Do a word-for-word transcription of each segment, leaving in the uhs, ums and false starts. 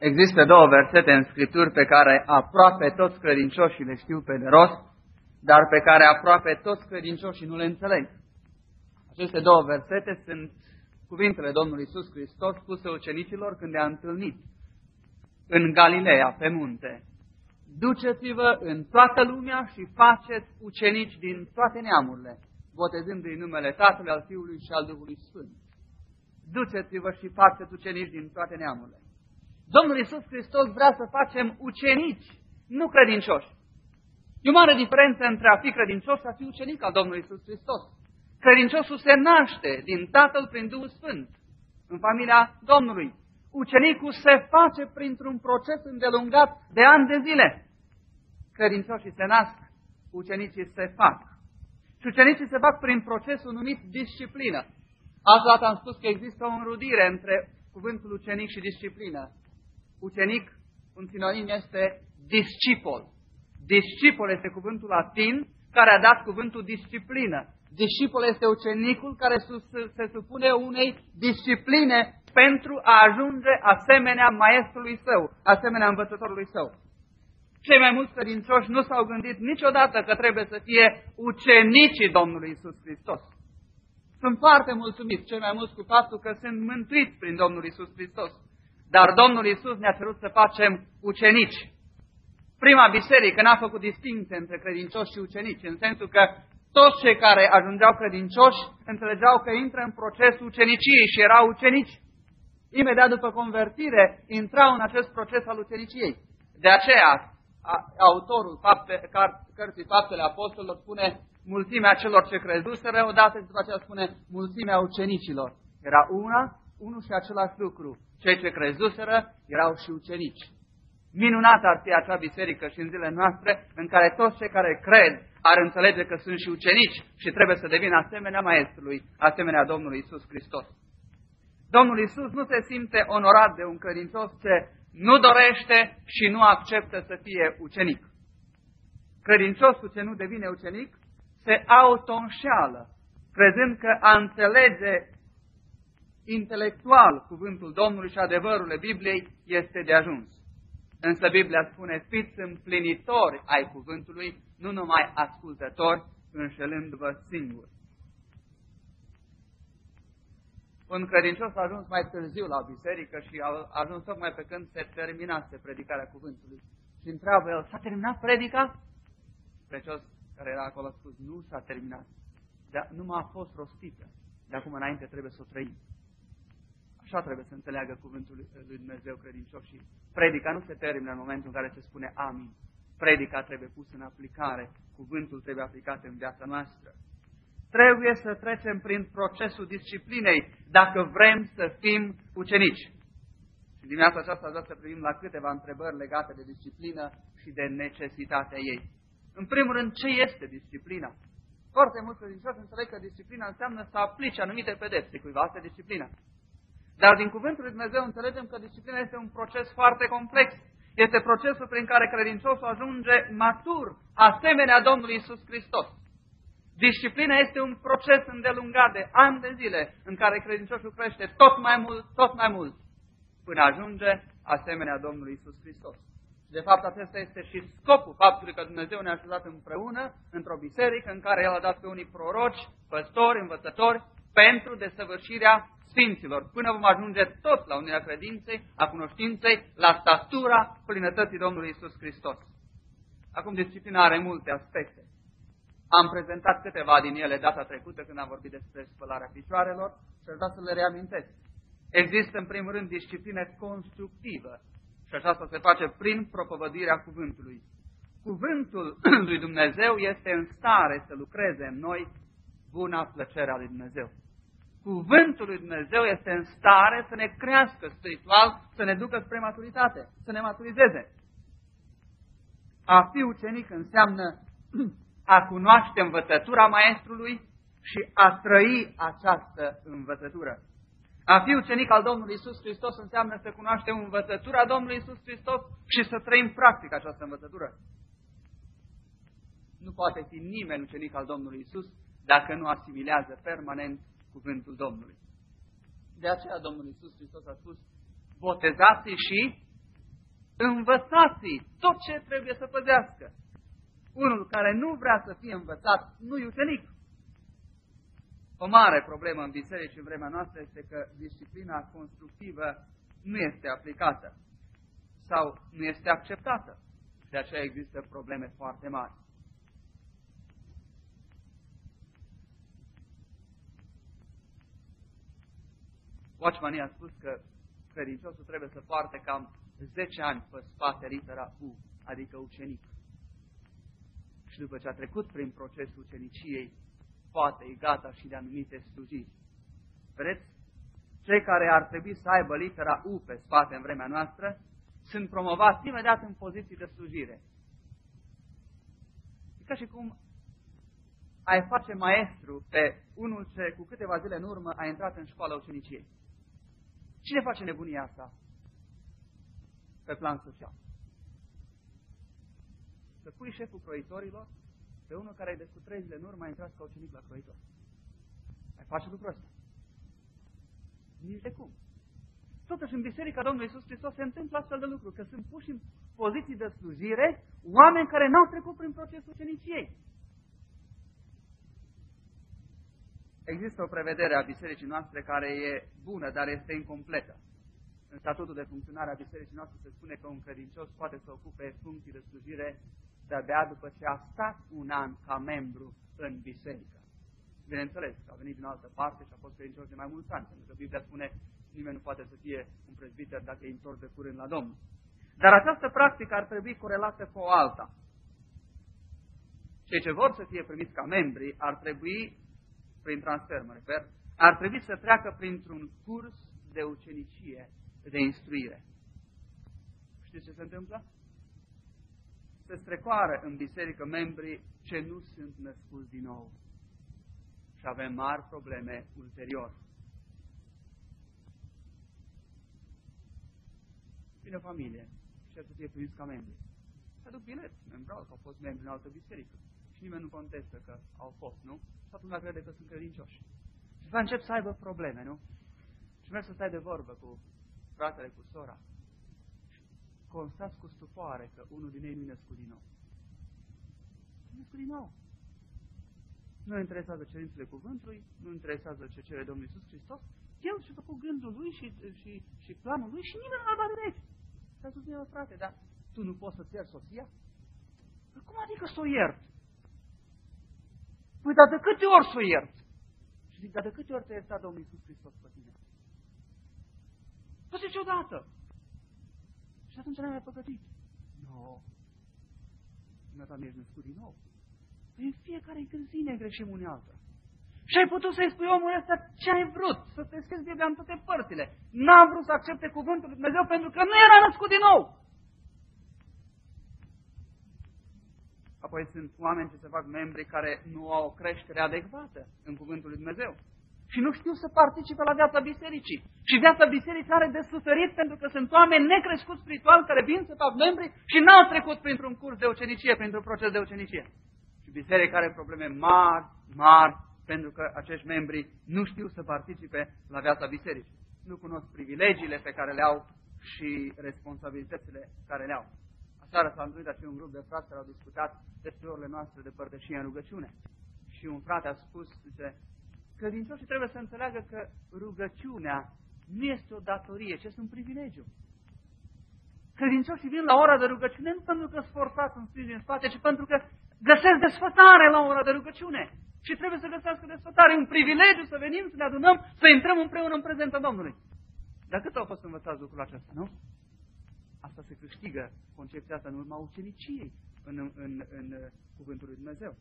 Există două versete în Scripturi pe care aproape toți credincioșii le știu pe de rost, dar pe care aproape toți credincioșii nu le înțeleg. Aceste două versete sunt cuvintele Domnului Iisus Hristos spuse ucenicilor când i-a întâlnit în Galileea, pe munte. Duceți-vă în toată lumea și faceți ucenici din toate neamurile, botezându-i numele Tatălui, al Fiului și al Duhului Sfânt. Duceți-vă și faceți ucenici din toate neamurile. Domnul Iisus Hristos vrea să facem ucenici, nu credincioși. E o mare diferență între a fi credincios și a fi ucenic al Domnului Iisus Hristos. Credinciosul se naște din Tatăl prin Duhul Sfânt, în familia Domnului. Ucenicul se face printr-un proces îndelungat de ani de zile. Credincioșii se nasc, ucenicii se fac. Și ucenicii se fac prin procesul numit disciplină. Azi dată am spus că există o înrudire între cuvântul ucenic și disciplină. Ucenic, un sinonim este discipol. Discipol este cuvântul latin care a dat cuvântul disciplină. Discipol este ucenicul care se supune unei discipline pentru a ajunge asemenea maestrului său, asemenea învățătorului său. Cei mai mulți credincioși nu s-au gândit niciodată că trebuie să fie ucenicii Domnului Iisus Hristos. Sunt foarte mulțumiți cei mai mulți cu faptul că sunt mântuiți prin Domnul Iisus Hristos. Dar Domnul Iisus ne-a cerut să facem ucenici. Prima biserică n-a făcut distinție între credincioși și ucenici, în sensul că toți cei care ajungeau credincioși înțelegeau că intră în procesul uceniciei și erau ucenici. Imediat după convertire, intrau în acest proces al uceniciei. De aceea, autorul fapte, cărții Faptele Apostolilor spune mulțimea celor ce crezuseră, odată și după aceea spune mulțimea ucenicilor. Era una, unul și același lucru. Cei ce crezuseră erau și ucenici. Minunată ar fi acea biserică și în zilele noastre în care toți cei care cred ar înțelege că sunt și ucenici și trebuie să devină asemenea maestrului, asemenea Domnului Iisus Hristos. Domnul Iisus nu se simte onorat de un credincios ce nu dorește și nu acceptă să fie ucenic. Credinciosul ce nu devine ucenic se auto-înșeală, crezând că a înțelege intelectual cuvântul Domnului și adevărurile Bibliei este de ajuns. Însă Biblia spune, fiți împlinitori ai cuvântului, nu numai ascultători, înșelându-vă singuri. Un credincios a ajuns mai târziu la biserică și a ajuns tocmai pe când se terminase predicarea cuvântului. Și întreabă el, s-a terminat predica? Credincios care era acolo a spus, nu s-a terminat. Dar nu m-a fost rostită. De acum înainte trebuie să o trăim. Așa trebuie să înțeleagă cuvântul lui Dumnezeu credincios și predica nu se termină în momentul în care se spune amin. Predica trebuie pusă în aplicare, cuvântul trebuie aplicat în viața noastră. Trebuie să trecem prin procesul disciplinei dacă vrem să fim ucenici. Și dimineața aceasta aș vrea să privim la câteva întrebări legate de disciplină și de necesitatea ei. În primul rând, ce este disciplina? Foarte mulți credincioși înțeleg că disciplina înseamnă să aplice anumite pedepse. Cuiva asta e disciplina. Dar din cuvântul lui Dumnezeu înțelegem că disciplina este un proces foarte complex. Este procesul prin care credinciosul ajunge matur, asemenea Domnului Iisus Hristos. Disciplina este un proces îndelungat de ani de zile în care credinciosul crește tot mai mult, tot mai mult, până ajunge asemenea Domnului Iisus Hristos. De fapt, acesta este și scopul faptului că Dumnezeu ne-a așezat împreună într-o biserică în care El a dat pe unii proroci, păstori, învățători, pentru desăvârșirea Sfinților, până vom ajunge tot la unirea credinței, a cunoștinței, la statura plinătății Domnului Iisus Hristos. Acum, disciplina are multe aspecte. Am prezentat câteva din ele data trecută când am vorbit despre spălarea picioarelor și aș vrea să le reamintesc. Există, în primul rând, disciplină constructivă și aceasta se face prin propovăduirea cuvântului. Cuvântul lui Dumnezeu este în stare să lucreze în noi buna plăcere a lui Dumnezeu. Cuvântul lui Dumnezeu este în stare să ne crească spiritual, să ne ducă spre maturitate, să ne maturizeze. A fi ucenic înseamnă a cunoaște învățătura maestrului și a trăi această învățătură. A fi ucenic al Domnului Iisus Hristos înseamnă să cunoaștem învățătura Domnului Iisus Hristos și să trăim practic această învățătură. Nu poate fi nimeni ucenic al Domnului Iisus dacă nu asimilează permanent cuvântul Domnului. De aceea Domnul Iisus Hristos a spus, botezați și învățați tot ce trebuie să păzească. Unul care nu vrea să fie învățat, nu-i ucenic. O mare problemă în biserici în vremea noastră este că disciplina constructivă nu este aplicată sau nu este acceptată. De aceea există probleme foarte mari. Watchman a spus că credinciosul trebuie să poarte cam zece ani pe spate litera U, adică ucenic. Și după ce a trecut prin procesul uceniciei, poate e gata și de anumite slujiri. Vedeți? Cei care ar trebui să aibă litera U pe spate în vremea noastră sunt promovați imediat în poziții de slujire. E ca și cum ai face maestru pe unul ce cu câteva zile în urmă a intrat în școala uceniciei. Cine face nebunia asta pe plan social? Să pui șeful croitorilor pe unul care de cu trei zile în urmă a intrat ca ucenic la croitor. Ai face lucrul ăsta? Nici de cum. Totuși în Biserica Domnului Iisus Hristos se întâmplă astfel de lucruri, că sunt puși în poziții de slujire oameni care n-au trecut prin procesul uceniciei. Există o prevedere a bisericii noastre care e bună, dar este incompletă. În statutul de funcționare a bisericii noastre se spune că un credincios poate să ocupe funcții de slujire de-abia după ce a stat un an ca membru în biserică. Bineînțeles, că a venit din altă parte și a fost credincios de mai mulți ani, pentru că Biblia spune nimeni nu poate să fie un prezbiter dacă e întors de curând la Domnul. Dar această practică ar trebui corelată cu o alta. Cei ce vor să fie primiți ca membri ar trebui, prin transfer mă refer, ar trebui să treacă printr-un curs de ucenicie, de instruire. Știți ce se întâmplă? Se strecoară în biserică membrii ce nu sunt născuți din nou. Și avem mari probleme ulterior. Vine o familie și ar să fie primiți ca membri. Se aduc bilet, membru, că au fost membri în altă biserică. Și nimeni nu contestă că au fost, nu? Și toată lumea crede că sunt credincioși. Și va încep să aibă probleme, nu? Și mergi să stai de vorbă cu fratele, cu sora. Și constați cu stupoare că unul din ei nu-i născut din nou. Nu-i născut din nou. Nu interesează cerințele cuvântului, nu interesează ce cere Domnul Iisus Hristos. El și-a făcut gândul lui și, și, și planul lui și nimeni nu l-a dat direct. S-a spus mie, frate, dar tu nu poți să-ți ierți soția? Păi cum adică să o iert? Păi dar de câte ori să o iert? Și zic, dar de câte ori te-a iertat Domnul Iisus Hristos pe tine? Păi zice odată. Și atunci n-ai mai păcătit. Nu. No. Nu ești născut din nou. Păi în fiecare încălzire greșim unealtă. Și ai putut să-i spui omul ăsta ce ai vrut, să te scrieți Biblia în toate părțile. N-am vrut să accepte cuvântul lui Dumnezeu pentru că nu era născut din nou. Apoi sunt oameni ce se fac membri care nu au o creștere adecvată în cuvântul lui Dumnezeu. Și nu știu să participe la viața bisericii. Și viața bisericii are de suferit pentru că sunt oameni necrescuți spiritual care vin să fac membri și n-au trecut printr-un curs de ucenicie, printr-un proces de ucenicie. Și biserica are probleme mari, mari, pentru că acești membri nu știu să participe la viața bisericii. Nu cunosc privilegiile pe care le au și responsabilitățile care le au. Aseară s-a întâlnit și un grup de frați care au discutat despre orele noastre de părtășie în rugăciune. Și un frate a spus, zice, credincioșii trebuie să înțeleagă că rugăciunea nu este o datorie, ci este un privilegiu. Credincioșii vin la ora de rugăciune nu pentru că sunt forțați în sprijin în spate, ci pentru că găsesc desfătare la ora de rugăciune. Și trebuie să găsească desfătare. E un privilegiu să venim, să ne adunăm, să intrăm împreună în prezența Domnului. Dar cât au fost învățați lucrul acesta, nu? Asta se câștigă, concepția asta, în urma uceniciei în, în, în, în cuvântul lui Dumnezeu.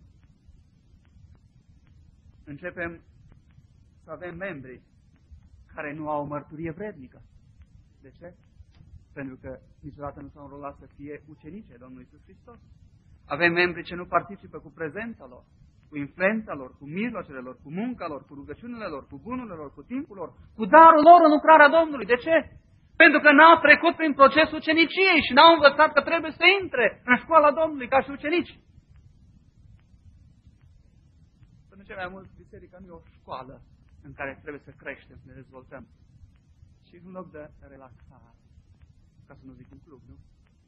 Începem să avem membri care nu au o mărturie vrednică. De ce? Pentru că niciodată nu s-au înrolat să fie ucenici ai Domnului Iisus Hristos. Avem membri ce nu participă cu prezența lor, cu influența lor, cu mijloacele lor, cu munca lor, cu rugăciunile lor, cu bunurile lor, cu timpul lor, cu darul lor în lucrarea Domnului. De ce? Pentru că n-au trecut prin procesul uceniciei și n-au învățat că trebuie să intre în școala Domnului ca și ucenici. Pentru cei mai mulți, biserica nu e o școală în care trebuie să creștem, să ne dezvoltăm. Și un loc de relaxare, ca să nu zic un club, nu?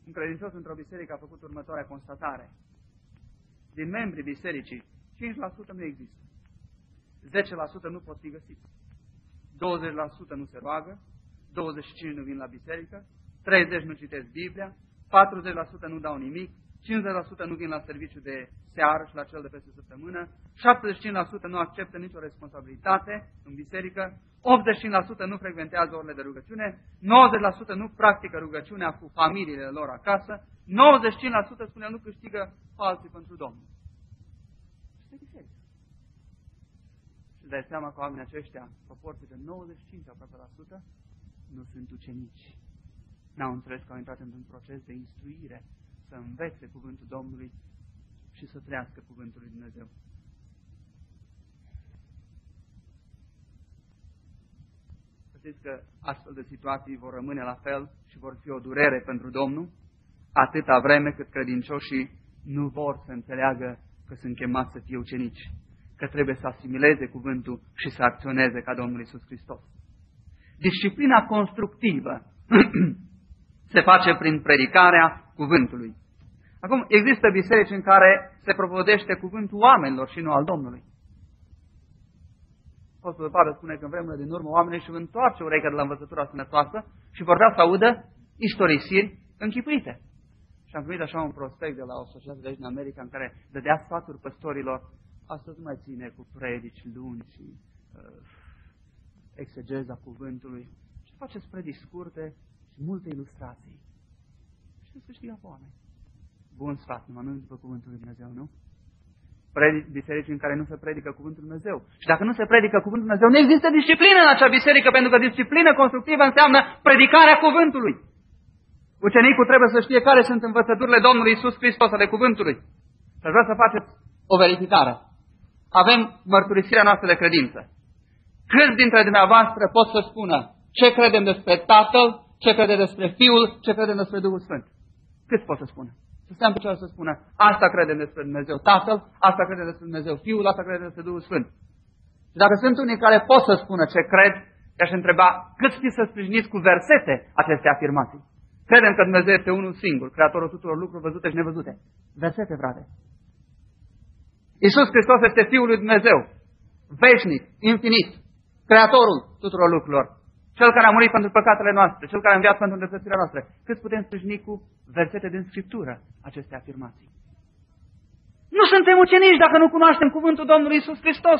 Un credincios într-o biserică a făcut următoarea constatare. Din membrii bisericii, cinci la sută nu există. zece la sută nu pot fi găsiți. douăzeci la sută nu se roagă, douăzeci și cinci la sută nu vin la biserică, treizeci la sută nu citesc Biblia, patruzeci la sută nu dau nimic, cincizeci la sută nu vin la serviciu de seară și la cel de peste săptămână, șaptezeci și cinci la sută nu acceptă nicio responsabilitate în biserică, optzeci și cinci la sută nu frecventează orele de rugăciune, nouăzeci la sută nu practică rugăciunea cu familiile lor acasă, nouăzeci și cinci la sută spune nu câștigă alții pentru Domnul. Este biserică. Și dai seama că oamenii aceștia, proporție de nouăzeci și cinci aproape la sută, nu sunt ucenici. N-au înțeles că au intrat într-un proces de instruire, să învețe cuvântul Domnului și să trăiască cuvântul lui Dumnezeu. Știți că astfel de situații vor rămâne la fel și vor fi o durere pentru Domnul, atâta vreme cât credincioșii nu vor să înțeleagă că sunt chemați să fie ucenici, că trebuie să asimileze cuvântul și să acționeze ca Domnul Iisus Hristos. Disciplina constructivă se face prin predicarea cuvântului. Acum, există biserici în care se propovădește cuvântul oamenilor și nu al Domnului. Apostolul Pavel spune că în vremurile din urmă oamenii își întoarce urechea de la învățătura sănătoasă și vor vrea să audă istorisiri închipuite. Și am primit așa un prospect de la o societate de aici în America în care dădea sfaturi păstorilor: astăzi nu mai ține cu predici lungi și uh, exegeza cuvântului, și faceți predici scurte și multe ilustrații. Și să câștiga pe oameni. Bun sfat, numai nu după cuvântul lui Dumnezeu, nu? Biserici în care nu se predică cuvântul lui Dumnezeu. Și dacă nu se predică cuvântul lui Dumnezeu, nu există disciplină în acea biserică, pentru că disciplină constructivă înseamnă predicarea cuvântului. Ucenicul trebuie să știe care sunt învățăturile Domnului Iisus Hristos ale cuvântului. Și aș vrea să faceți o verificare. Avem mărturisirea noastră de credință. Câți dintre dumneavoastră pot să spună ce credem despre Tatăl, ce credem despre Fiul, ce credem despre Duhul Sfânt? Câți pot să spună? Să stea în picioare să spună: asta credem despre Dumnezeu Tatăl, asta credem despre Dumnezeu Fiul, asta credem despre Duhul Sfânt. Și dacă sunt unii care pot să spună ce cred, i-aș întreba: cât știți să sprijiniți cu versete aceste afirmații? Credem că Dumnezeu este unul singur, creatorul tuturor lucruri văzute și nevăzute. Versete, frate. Iisus Hristos este Fiul lui Dumnezeu, veșnic, infinit, creatorul tuturor lucrurilor. Cel care a murit pentru păcatele noastre, cel care a înviat pentru îndreptățirea noastră. Cât putem sprijini cu versete din Scriptură aceste afirmații? Nu suntem ucenici dacă nu cunoaștem cuvântul Domnului Iisus Hristos.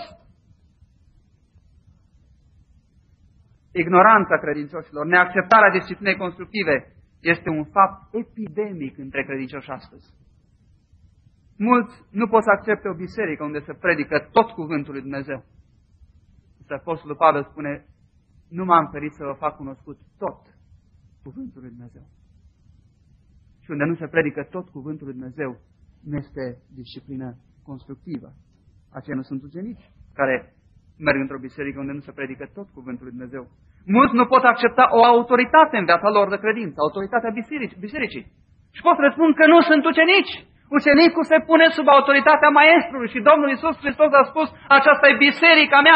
Ignoranța credincioșilor, neacceptarea disciplinei constructive este un fapt epidemic între credincioși astăzi. Mulți nu pot să accepte o biserică unde se predică tot cuvântul lui Dumnezeu. Însă Apostolul Pavel spune: nu m-am ferit să vă fac cunoscut tot cuvântul lui Dumnezeu. Și unde nu se predică tot cuvântul lui Dumnezeu, nu este disciplină constructivă. Aceia nu sunt ucenici care merg într-o biserică unde nu se predică tot cuvântul lui Dumnezeu. Mulți nu pot accepta o autoritate în viața lor de credință, autoritatea biserici, bisericii. Și pot să spun că nu sunt ucenici. Ucenicul se pune sub autoritatea maestrului și Domnul Iisus Hristos a spus: aceasta e biserica mea.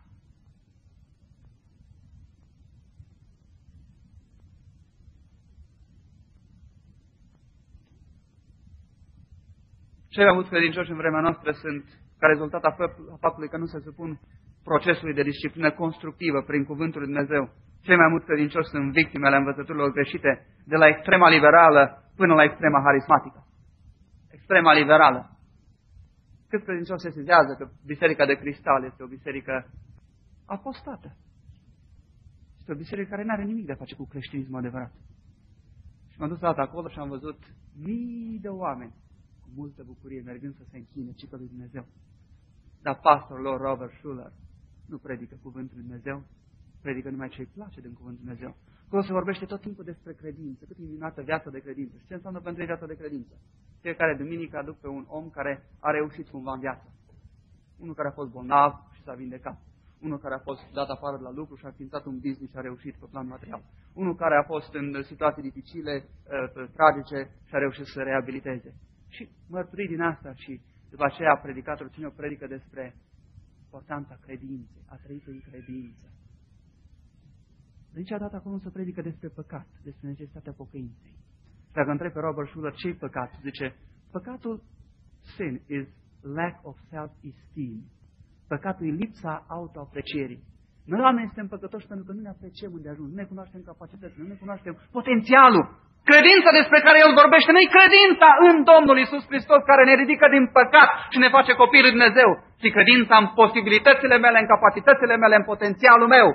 Cei mai mulți credincioși în vremea noastră sunt ca rezultat a faptului că nu se supun procesului de disciplină constructivă prin cuvântul lui Dumnezeu. Cei mai mulți credincioși sunt victime ale învățăturilor greșite, de la extrema liberală până la extrema harismatică. Extrema liberală. Câți credincioși se sesizează că biserica de cristal este o biserică apostată? Este o biserică care nu are nimic de a face cu creștinismul adevărat. Și m-am dus la acolo și am văzut mii de oameni cu multă bucurie mergând să se închine cică lui Dumnezeu. Dar pastorul lor, Robert Schuller, nu predică cuvântul lui Dumnezeu, predică numai ce îi place din cuvântul lui Dumnezeu. Acolo se vorbește tot timpul despre credință, cât e minunată viața de credință. Și ce înseamnă pentru ei viața de credință? Fiecare duminică aduc pe un om care a reușit cumva în viață. Unul care a fost bolnav și s-a vindecat. Unul care a fost dat afară de la lucru și a ființat un business și a reușit pe plan material. Unul care a fost în situații dificile, tragice și a reușit să se reabiliteze. Și mărturii din asta și după aceea predicatorul cine o predică despre importanța credinței, a trăit în credință. Niciodată acolo nu se predică despre păcat, despre necesitatea pocăinței. Dacă întreb pe Robert Schuller ce-i păcat, zice, păcatul, sin, is lack of self-esteem. Păcatul e lipsa autoaprecierii. Noi oameni suntem păcătoși pentru că nu ne apreciem unde ajung, nu ne cunoaștem capacitățile, nu ne cunoaștem potențialul. Credința despre care El vorbește, nu-i credința în Domnul Iisus Hristos care ne ridică din păcat și ne face copii lui Dumnezeu, ci credința în posibilitățile mele, în capacitățile mele, în potențialul meu.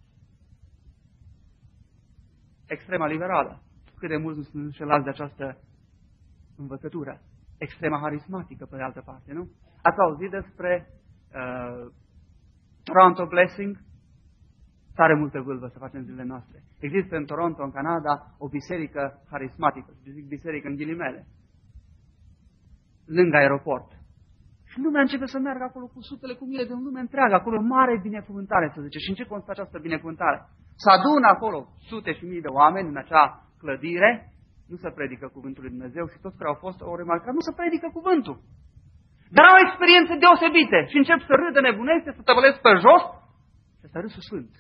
Extrema liberală. Cât de mulți nu sunt înșelați de această învățătură. Extrema harismatică, pe de altă parte, nu? Ați auzit despre uh, Toronto Blessing? Tare multă vâlvă să facem zilele noastre. Există în Toronto, în Canada, o biserică harismatică, zic biserică în ghilimele, lângă aeroport. Și lumea începe să meargă acolo cu sutele, cu mile de lume întreagă, acolo mare binecuvântare, să zice. Și în ce constă această binecuvântare? Să adună acolo sute și mii de oameni în acea clădire, nu se predică cuvântul lui Dumnezeu și toți care au fost au remarcat, nu se predică cuvântul. Dar au experiențe deosebite și încep să râdă nebunește, să tăvălesc pe jos și să râsul sfânt.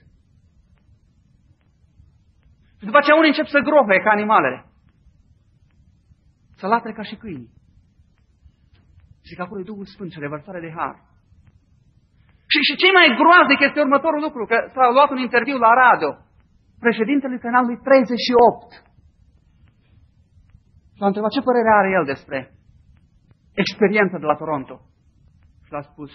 Și după aceea unii încep să grohe ca animalele. Să latre ca și câinii. Și că acolo e Duhul Sfânt și revărsare de har. Și, și cei mai groaznic este următorul lucru, că s-a luat un interviu la radio. Președintele canalului treizeci și opt. Și l-a întrebat ce părere are el despre experiența de la Toronto. Și l-a spus,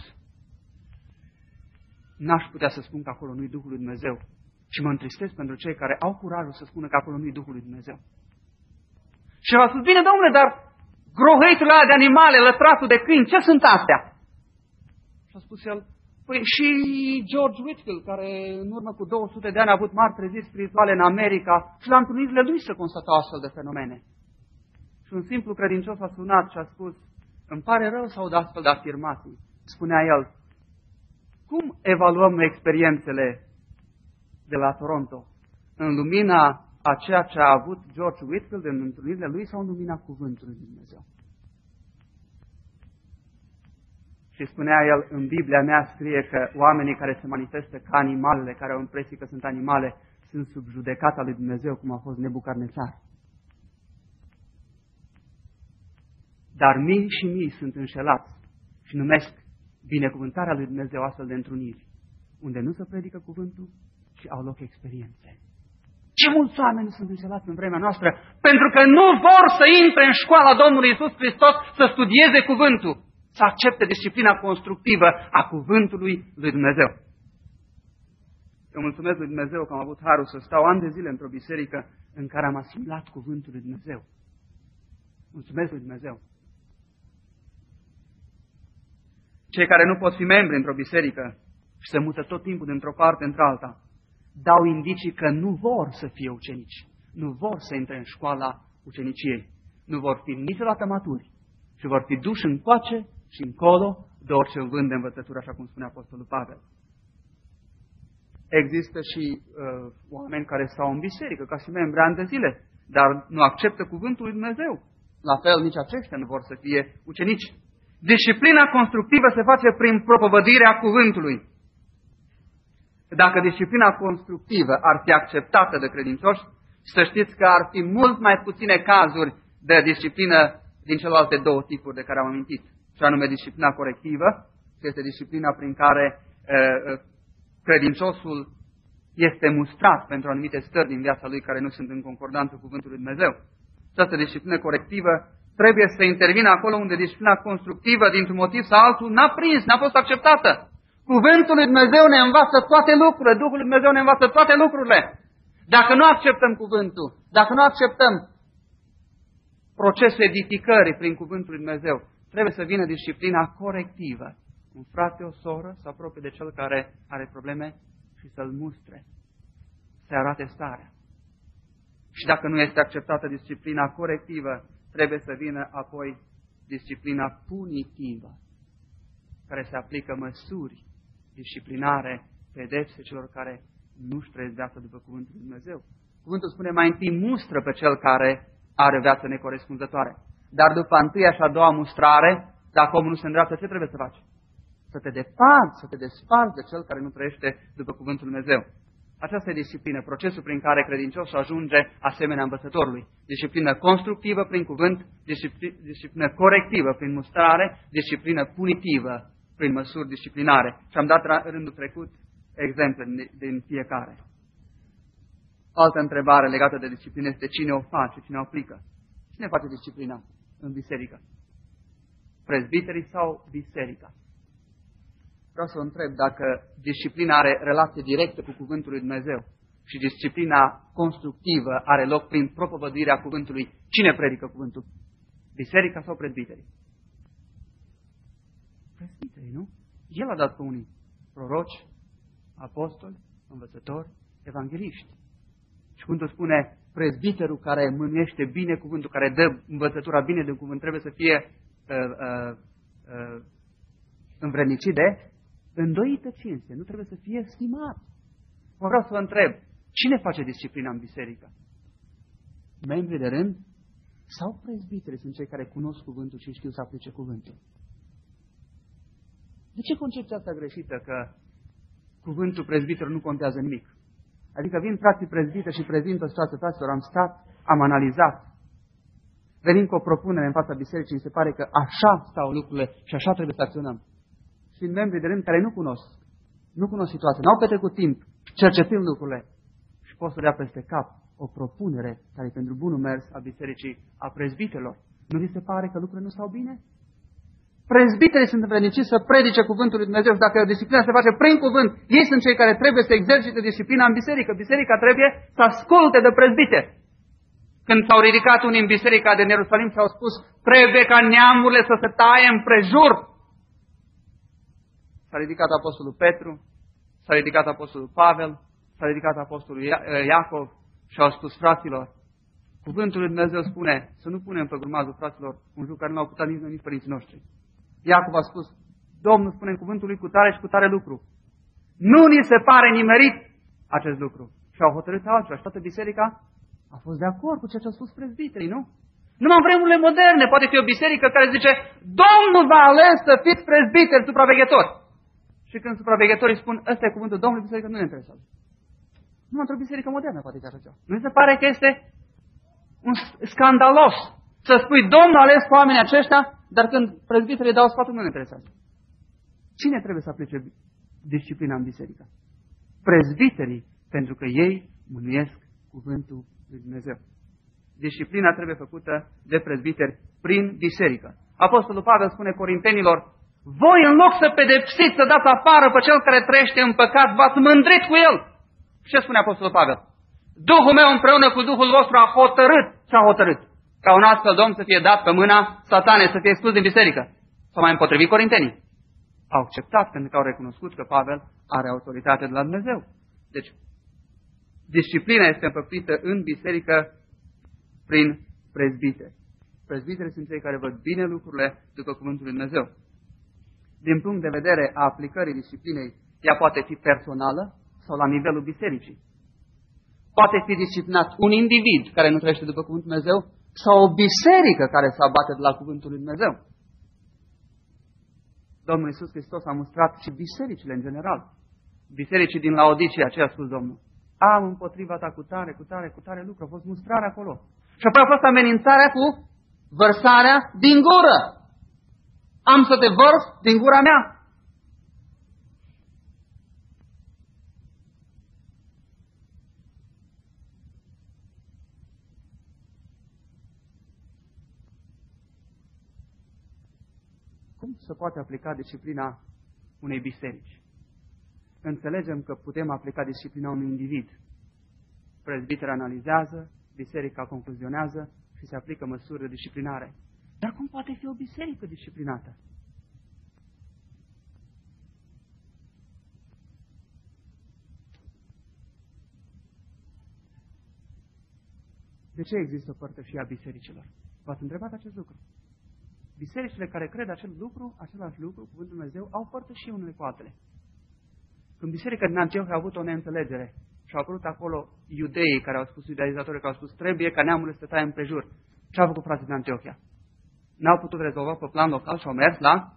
n-aș putea să spun că acolo nu-i Duhul lui Dumnezeu. Și mă întristez pentru cei care au curajul să spună că acolo nu-i Duhul lui Dumnezeu. Și el a spus, bine, domnule, dar grohăiturile alea de animale, lătratul de câini, ce sunt astea? Și a spus el, păi și George Whitfield, care în urmă cu două sute de ani a avut mari treziri spirituale în America și la întâlnirile lui se constatau astfel de fenomene. Și un simplu credincios a sunat și a spus, îmi pare rău să aud astfel de afirmații. Spunea el, cum evaluăm noi experiențele de la Toronto? În lumina a ceea ce a avut George Whitfield în întâlnirile lui sau în lumina cuvântului lui Dumnezeu? Și spunea el, în Biblia mea scrie că oamenii care se manifestă ca animalele, care au impresie că sunt animale, sunt sub judecata lui Dumnezeu, cum a fost Nebucarnețar. Dar mii și mii sunt înșelați și numesc binecuvântarea lui Dumnezeu astfel de întruniri, unde nu se predică cuvântul și au loc experiențe. Ce mulți oameni sunt înșelați în vremea noastră pentru că nu vor să intre în școala Domnului Iisus Hristos să studieze cuvântul, să accepte disciplina constructivă a cuvântului lui Dumnezeu. Eu mulțumesc lui Dumnezeu că am avut harul să stau ani de zile într-o biserică în care am asimilat cuvântul lui Dumnezeu. Mulțumesc lui Dumnezeu. Cei care nu pot fi membri într-o biserică și se mută tot timpul dintr-o parte într-alta, dau indicii că nu vor să fie ucenici, nu vor să intre în școala uceniciei, nu vor fi niciodată maturi și vor fi duși încoace și încolo de orice vânt de învățătură, așa cum spune Apostolul Pavel. Există și uh, oameni care stau în biserică ca și membri ani de zile, dar nu acceptă cuvântul lui Dumnezeu. La fel, nici aceștia nu vor să fie ucenici. Disciplina constructivă se face prin propovădirea cuvântului. Dacă disciplina constructivă ar fi acceptată de credincioși, să știți că ar fi mult mai puține cazuri de disciplină din celelalte două tipuri de care am amintit. Și anume disciplina corectivă, ce este disciplina prin care uh, credinciosul este mustrat pentru anumite stări din viața lui care nu sunt în concordanță cu cuvântul lui Dumnezeu. Această disciplină corectivă trebuie să intervină acolo unde disciplina constructivă, dintr-un motiv sau altul, n-a prins, n-a fost acceptată. Cuvântul lui Dumnezeu ne învață toate lucrurile, Duhul lui Dumnezeu ne învață toate lucrurile. Dacă nu acceptăm cuvântul, dacă nu acceptăm procesul edificării prin cuvântul lui Dumnezeu, trebuie să vină disciplina corectivă. Un frate, o soră, să apropie de cel care are probleme și să-l mustre, să-i arate starea. Și dacă nu este acceptată disciplina corectivă, trebuie să vină apoi disciplina punitivă, care se aplică măsuri disciplinare, pedepse celor care nu-și trăiesc viața după cuvântul lui Dumnezeu. Cuvântul spune mai întâi mustră pe cel care are viață necorespunzătoare. Dar după întâia și a doua mustrare, dacă omul nu se îndreaptă, ce trebuie să faci? Să te deparți, să te desparți de cel care nu trăiește după cuvântul lui Dumnezeu. Aceasta e disciplină, procesul prin care credinciosul ajunge asemenea învățătorului. Disciplină constructivă prin cuvânt, disciplină corectivă prin mustrare, disciplină punitivă prin măsuri disciplinare. Și am dat rândul trecut exemple din fiecare. Altă întrebare legată de disciplină este cine o face, cine o aplică. Cine face disciplina în biserică? Prezbiterii sau biserica? Vreau să o întreb dacă disciplina are relație directă cu cuvântul lui Dumnezeu și disciplina constructivă are loc prin propovăduirea cuvântului. Cine predică cuvântul? Biserica sau prezbiterii? Prezbiterii, nu? El a dat pe unii proroci, apostoli, învățători, evangeliști. Și cuvântul spune, prezbiterul care mânuiește bine cuvântul, care dă învățătura bine de cuvânt, trebuie să fie uh, uh, uh, învrednicit de îndoită cinste, nu trebuie să fie stimat. Mă vreau să vă întreb, cine face disciplina în biserică? Membrii de rând sau prezbiterii sunt cei care cunosc cuvântul și știu să aplice cuvântul? De ce concepția asta greșită că cuvântul prezbiterului nu contează nimic? Adică vin frații prezbiteri și prezintă o situație, fraților, am stat, am analizat. Venim cu o propunere în fața bisericii, mi se pare că așa stau lucrurile și așa trebuie să acționăm. Și membrii de rând care nu cunosc, nu cunosc situația, n-au petrecut timp cercetând lucrurile și pot să dea peste cap o propunere care e pentru bunul mers a bisericii, a prezbitelor. Nu vi se pare că lucrurile nu stau bine? Prezbiterii sunt învredniciți să predice cuvântul lui Dumnezeu și dacă disciplina se face prin cuvânt, ei sunt cei care trebuie să exercite disciplina în biserică. Biserica trebuie să asculte de prezbiteri. Când s-au ridicat unii în biserica din Ierusalim și au spus, trebuie ca neamurile să se taie împrejur. S-a ridicat apostolul Petru, s-a ridicat apostolul Pavel, s-a ridicat apostolul Iacov și au spus, fraților, cuvântul lui Dumnezeu spune să nu punem pe grumazul fraților un lucru care nu au putut nici noi, nici părinții noștri. Iacov a spus, Domnul spune în cuvântul lui cu tare și cu tare lucru. Nu ni se pare nimerit acest lucru. Și au hotărât altceva și toată biserica a fost de acord cu ceea ce au spus prezbiterii, nu? Numai în vremurile moderne poate fi o biserică care zice, Domnul v-a ales să fiți prezbiteri, supraveghetori. Și când supraveghetorii spun, ăsta e cuvântul Domnului, biserica nu ne interesează. Numai într-o biserică modernă poate fi așa ceva. Nu se pare că este un scandalos să spui, Domnul a ales cu oamenii aceștia, dar când prezbiterii dau sfatul, nu ne interesează. Cine trebuie să aplice disciplina în biserică? Prezbiterii, pentru că ei mânuiesc cuvântul lui Dumnezeu. Disciplina trebuie făcută de prezbiteri prin biserică. Apostolul Pavel spune Corintenilor, voi în loc să pedepsiți, să dați afară pe cel care trăiește în păcat, v-ați mândrit cu el. Și ce spune Apostolul Pavel? Duhul meu împreună cu Duhul vostru a hotărât și a hotărât ca un astfel domn să fie dat pe mâna satanei, să fie exclus din biserică. S-au mai împotrivit corintenii. Au acceptat pentru că au recunoscut că Pavel are autoritate de la Dumnezeu. Deci, disciplina este împăprită în biserică prin prezbiteri. Prezbiterii sunt cei care văd bine lucrurile după cuvântul lui Dumnezeu. Din punct de vedere a aplicării disciplinei, ea poate fi personală sau la nivelul bisericii. Poate fi disciplinat un individ care nu trăiește după cuvântul Dumnezeu sau o biserică care se abate de la cuvântul lui Dumnezeu. Domnul Iisus Hristos a mustrat și bisericile în general. Bisericii din Laodicea, ce a spus Domnul? Am împotriva ta cu tare, cu tare, cu tare lucru. A fost mustrare acolo. Și apoi a fost amenințarea cu vărsarea din gură. Am să te vărs din gura mea. Cum se poate aplica disciplina unei biserici? Înțelegem că putem aplica disciplina unui individ. Prezbiterul analizează, biserica concluzionează și se aplică măsuri de disciplinare. Dar cum poate fi o biserică disciplinată? De ce există o părtășie a bisericilor? V-ați întrebat acest lucru? Bisericile care cred acel lucru, același lucru, cuvântul Dumnezeu, au părtășie unele cu altele. Când biserica din Antiohia a avut o neînțelegere și au apărut acolo iudeii care au spus, iudaizatorii care au spus, trebuie ca neamurile să taie împrejur. Ce au făcut frații din Antiohia? N-au putut rezolva pe plan local și au mers la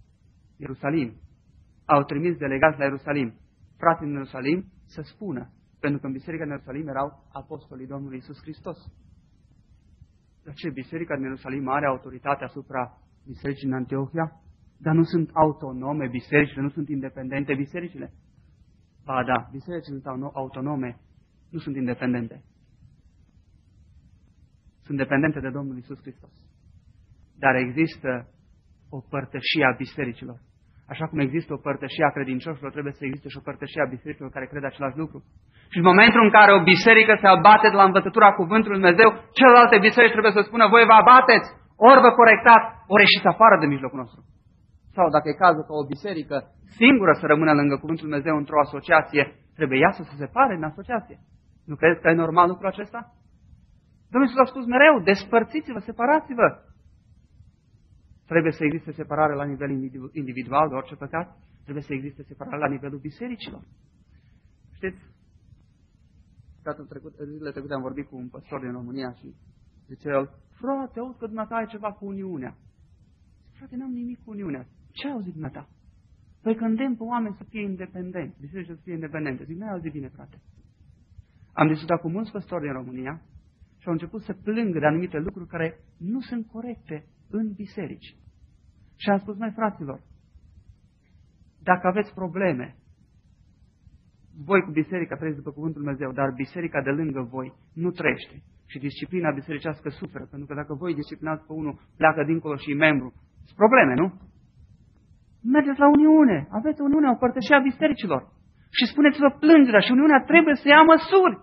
Ierusalim. Au trimis delegați la Ierusalim. Frații din Ierusalim să spună Pentru că în biserica din Ierusalim erau apostolii Domnului Iisus Hristos. De ce? Biserica din Ierusalim are autoritate asupra bisericii în Antiohia, dar nu sunt autonome bisericile, nu sunt independente bisericile. Ba da, bisericile sunt autonome, nu sunt independente. Sunt dependente de Domnul Iisus Hristos. Dar există o părtășie a bisericilor. Așa cum există o părtășie a credincioșilor, trebuie să existe și o părtășie a bisericilor care cred același lucru. Și în momentul în care o biserică se abate de la învățătura cuvântului Lui Dumnezeu, celelalte biserici trebuie să spună, voi vă abateți, ori vă corectați, ori ieșiți afară de mijlocul nostru. Sau dacă e cazul ca o biserică singură să rămână lângă cuvântul Lui Dumnezeu într-o asociație, trebuie ea să se separe din asociație. Nu credeți că e normal lucrul acesta? Domnul Iisus a spus mereu, despărțiți-vă, separați-vă. Trebuie să existe separare la nivel individual de orice păcat, trebuie să existe separare la nivelul bisericilor. Știți, trecut, zilele trecute am vorbit cu un păstor din România și zice el, frate, aud că dumneata ai ceva cu Uniunea. Frate, n-am nimic cu Uniunea. Ce auzit dumneata? Păi că îndemn pe oameni să fie independenți, bisericile să fie independente. Zic, n-ai auzit bine, frate. Am discutat cu mulți păstori din România și au început să plângă de anumite lucruri care nu sunt corecte în biserici. Și am spus, mai fraților, dacă aveți probleme, voi cu biserica trăiți după cuvântul Lui Dumnezeu, dar biserica de lângă voi nu trăiește. Și disciplina bisericească suferă, pentru că dacă voi disciplinați pe unul, pleacă dincolo și e membru. Sunt probleme, nu? Mergeți la Uniune, aveți Uniune, o părtășie a bisericilor. Și spuneți-vă plângerea și Uniunea trebuie să ia măsuri.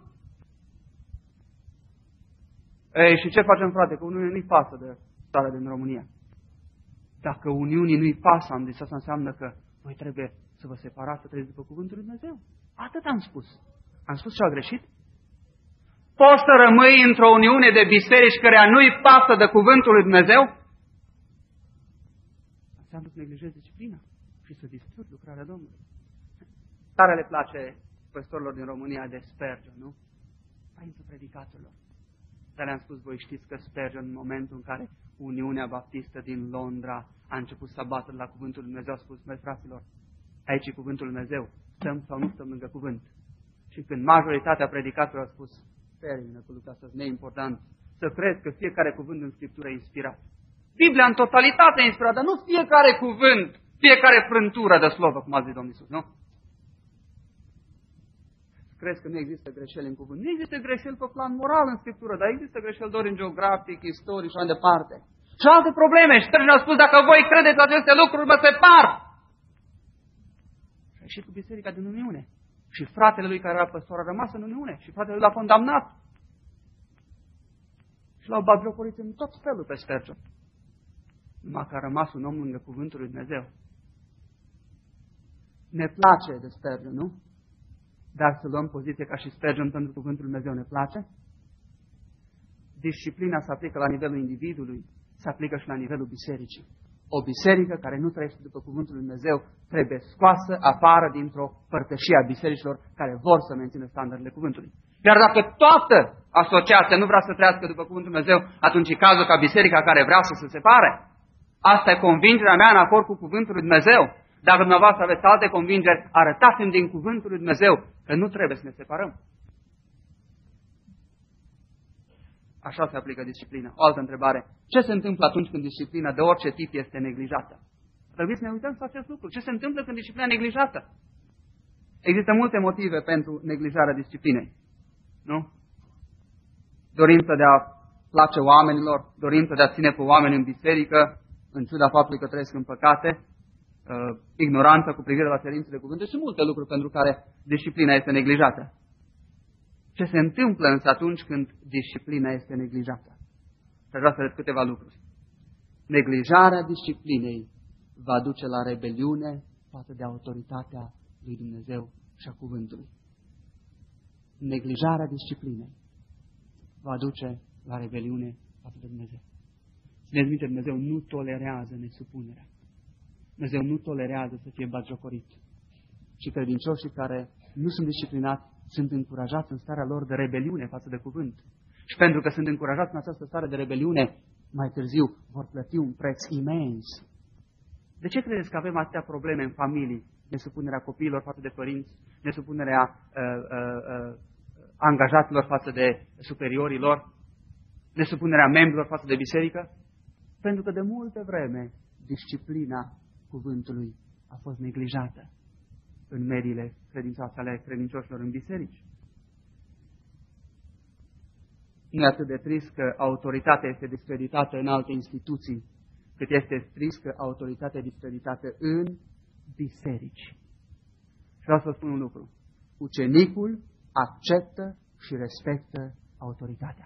Ei, și ce facem, frate? Că Uniunea nu-i pasă de starea din România. Dacă Uniunii nu-i pasă, am zis, asta înseamnă că voi trebuie să vă separați, să trăiți după cuvântul Lui Dumnezeu. Atât am spus. Am spus ce a greșit? Poți să rămâi într-o uniune de biserici care nu-i pasă de cuvântul Lui Dumnezeu? Înseamnă să neglijezi disciplina și să distrugi lucrarea Domnului. Tare le place păstorilor din România de Spurgeon, nu? Părinții predicatorilor. Dar le-am spus, voi știți că Spurgeon, în momentul în care Uniunea Baptistă din Londra a început să bată la cuvântul Lui Dumnezeu, a spus, măi fraților, aici e cuvântul Lui Dumnezeu, stăm sau nu stăm lângă cuvânt. Și când majoritatea predicatorilor a spus, termină cu lucrul ăsta, neimportant, să crezi că fiecare cuvânt în Scriptură e inspirat. Biblia în totalitate e inspirată, dar nu fiecare cuvânt, fiecare frântură de slovă, cum a zis Domnul Iisus, nu? Crezi că nu există greșeli în cuvânt. Nu există greșeli pe plan moral în Scriptură, dar există greșeli de ordin geografic, istoric și mai departe. Și alte probleme. Și Spurgeon a spus, dacă voi credeți aceste lucruri, mă separ. Și a ieșit cu biserica din Uniune. Și fratele lui care era păstor a rămas în Uniune. Și fratele lui l-a condamnat. Și l-au bagiocorit în tot felul pe Spurgeon. Numai că a rămas un om lângă cuvântul lui Dumnezeu. Ne place de Spurgeon, nu? Dar să luăm poziție ca și Spurgeon pentru cuvântul Lui Dumnezeu ne place? Disciplina se aplică la nivelul individului, se aplică și la nivelul bisericii. O biserică care nu trăiește după cuvântul Lui Dumnezeu trebuie scoasă afară dintr-o părtășie a bisericilor care vor să mențină standardele cuvântului. Iar dacă toată asociația nu vrea să trăiască după cuvântul Lui Dumnezeu, atunci e cazul ca biserica care vrea să se separe. Asta e convingerea mea în acord cu cuvântul Lui Dumnezeu. Dacă dumneavoastră aveți alte convingeri, arătați-mi din cuvântul Lui Dumnezeu că nu trebuie să ne separăm. Așa se aplică disciplina. O altă întrebare. Ce se întâmplă atunci când disciplina de orice tip este neglijată? Trebuie să ne uităm la acest lucru. Ce se întâmplă când disciplina e neglijată? Există multe motive pentru neglijarea disciplinei. Nu? Dorința de a place oamenilor, dorința de a ține pe oameni în biserică, în ciuda faptului că trăiesc în păcate, Uh, ignoranță cu privire la cerințele cuvântului și multe lucruri pentru care disciplina este neglijată. Ce se întâmplă însă atunci când disciplina este neglijată? Și aș vrea să arăt câteva lucruri. Neglijarea disciplinei va duce la rebeliune față de autoritatea lui Dumnezeu și a cuvântului. Neglijarea disciplinei va duce la rebeliune față de Dumnezeu. Țineți minte, Dumnezeu nu tolerează nesupunerea. Dumnezeu nu tolerează să fie batjocorit. Și credincioșii care nu sunt disciplinați sunt încurajați în starea lor de rebeliune față de cuvânt. Și pentru că sunt încurajați în această stare de rebeliune, mai târziu vor plăti un preț imens. De ce credeți că avem atâtea probleme în familii nesupunerea copiilor față de părinți, nesupunerea uh, uh, uh, angajaților față de superiorii lor, nesupunerea membrilor față de biserică? Pentru că de multă vreme disciplina cuvântului a fost neglijată în mediile credințoase ale credincioșilor în biserici. Nu e atât de trist că autoritatea este discreditată în alte instituții, cât este trist că autoritatea este discreditată în biserici. Și vreau să vă spun un lucru. Ucenicul acceptă și respectă autoritatea.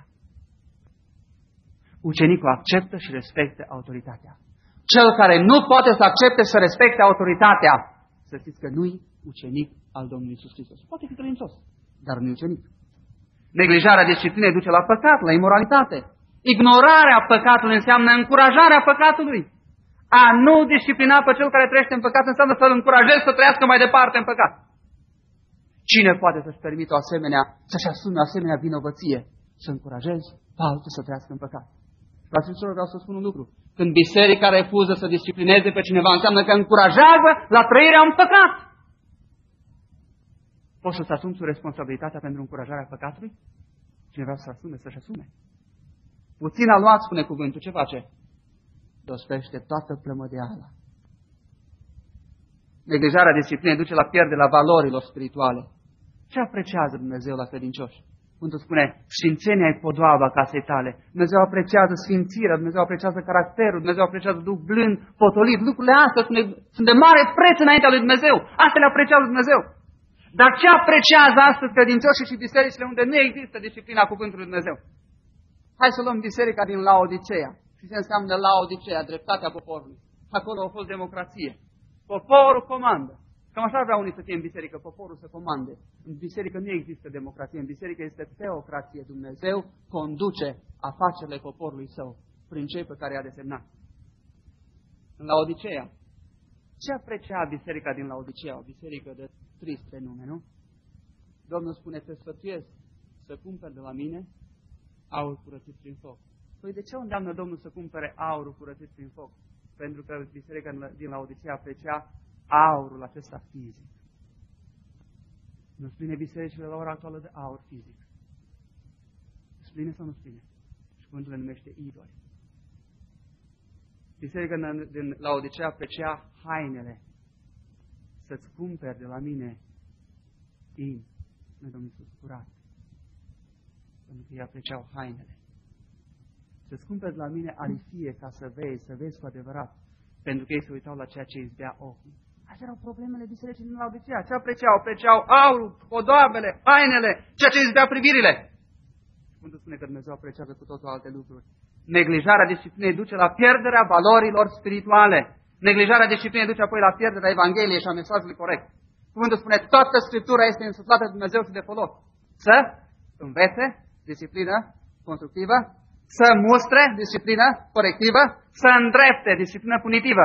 Ucenicul acceptă și respectă autoritatea. Cel care nu poate să accepte și să respecte autoritatea, să știți că nu-i ucenic al Domnului Iisus Hristos. Poate fi credincios, dar nu-i ucenic. Neglijarea disciplinei duce la păcat, la imoralitate. Ignorarea păcatului înseamnă încurajarea păcatului. A nu disciplina pe cel care trăiește în păcat înseamnă să-l încurajezi să trăiască mai departe în păcat. Cine poate să-și permită o asemenea, să-și asume o asemenea vinovăție, să încurajezi pe altul să trăiască în păcat? Fraților, vreau să spun un lucru. Când biserica refuză să disciplineze pe cineva, înseamnă că încurajează la trăirea în păcat. Poți să-ți asumi tu responsabilitatea pentru încurajarea păcatului? Cineva să asume, să-și asume. Puțin a luat, spune cuvântul, ce face? Dospește toată plămădeala. Neglijarea disciplinei duce la pierderea valorilor spirituale. Ce apreciază Dumnezeu la credincioși? Cuvântul spune, sfințenia e podoaba casei tale. Dumnezeu apreciază sfințirea, Dumnezeu apreciază caracterul, Dumnezeu apreciază duh blând, potolit. Lucrurile astea sunt de mare preț înaintea lui Dumnezeu. Astea le apreciază Dumnezeu. Dar ce apreciază astăzi credincioșii și bisericile unde nu există disciplina cuvântului lui Dumnezeu? Hai să luăm biserica din Laodicea. Și ce înseamnă Laodicea? Dreptatea poporului. Acolo a fost democrație. Poporul comandă. Cam așa vrea unii să fie în biserică, poporul să comande. În biserică nu există democrație, în biserică este teocrație. Dumnezeu conduce afacerile poporului său prin cei pe care i-a desemnat. În Laodicea. Ce aprecia biserica din Laodicea? O biserică de trist pe nume, nu? Domnul spune, te sfătuiesc să cumperi de la mine aur curățit prin foc. Păi de ce îndeamnă Domnul să cumpere aurul curățit prin foc? Pentru că biserica din Laodicea aprecia aurul acesta fizic. Nu spune bisericile la ora actuală de aur fizic. Spune sau nu spune? Și cuvântul le numește idoli. Biserica din Laodicea aprecia hainele. Să-ți cumperi de la mine in, nu Domnul Iisus, curat. Pentru că ei apreciau hainele. Să-ți cumperi de la mine arifie ca să vezi, să vezi cu adevărat. Pentru că ei se uitau la ceea ce izbea ochii. Așa erau problemele bisericii din Laodicea. Ce apreciau? Apreciau aurul, podoabele, hainele, ceea ce izbea privirile. Cuvântul spune că Dumnezeu apreciază cu totul alte lucruri. Neglijarea disciplinei duce la pierderea valorilor spirituale. Neglijarea disciplinei duce apoi la pierderea Evangheliei și a mesajului corect. Cuvântul spune, toată Scriptura este însuflată de Dumnezeu și de folos. Să învețe, disciplină constructivă, să mustre, disciplină corectivă, să îndrepte, disciplină punitivă.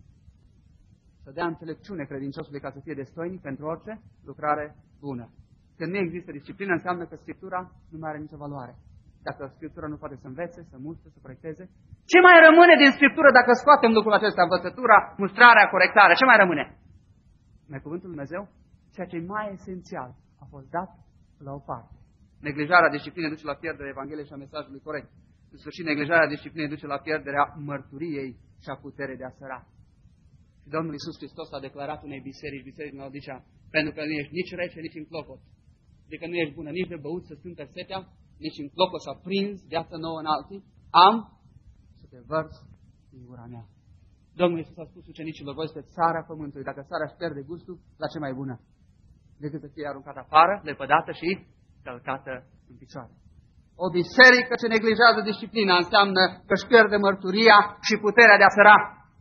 Să dea înțelepciune credinciosului ca să fie destoinic pentru orice lucrare bună. Când nu există disciplină, înseamnă că Scriptura nu mai are nicio valoare. Dacă Scriptura nu poate să învețe, să mustre, să corecteze, ce mai rămâne din Scriptură dacă scoatem lucrul acesta, învățătura, mustrarea, corectarea, ce mai rămâne? Mai cuvântul Lui Dumnezeu, ceea ce e mai esențial a fost dat la o parte. Neglijarea disciplinei duce la pierderea Evangheliei și a mesajului corect. În sfârșit, neglijarea disciplinei duce la pierderea mărturiei și a puterii de a săra. Și Domnul Iisus Hristos a declarat unei biserici, biserici din Laodicea, pentru că nu ești nici rece, nici în clopot. Adică nu ești bună nici de băut să stâmpă setea, nici în clopot să prinzi viață nouă în alții. Am să te vărs din gura mea. Domnul Iisus a spus ucenicilor, voi sunteți țara pământului. Dacă țara își pierde gustul, la ce mai bună? Decât să fie aruncată afară, lepădată și călcată în picioare. O biserică ce neglijează disciplina înseamnă că își pierde mărturia și puterea de a săra.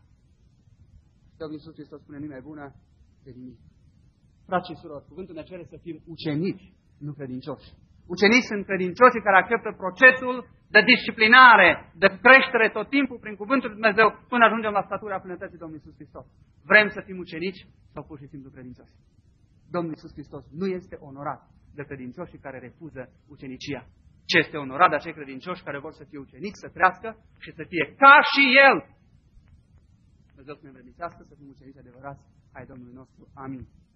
Domnul Iisus Hristos spune, nu mai bună de nimic. Frați și surori, cuvântul ne cere să fim ucenici, nu credincioși. Ucenici sunt credincioșii care acceptă procesul de disciplinare, de creștere tot timpul prin cuvântul lui Dumnezeu până ajungem la statura plinătății Domnului Iisus Hristos. Vrem să fim ucenici sau pur și simplu credincioși? Domnul Iisus Hristos nu este onorat de credincioșii care refuză ucenicia, ci este onorat de acei credincioși care vor să fie ucenici, să crească și să fie ca și El. Dumnezeu să ne învrednicească să fim ucenici adevărați ai Domnului nostru. Amin.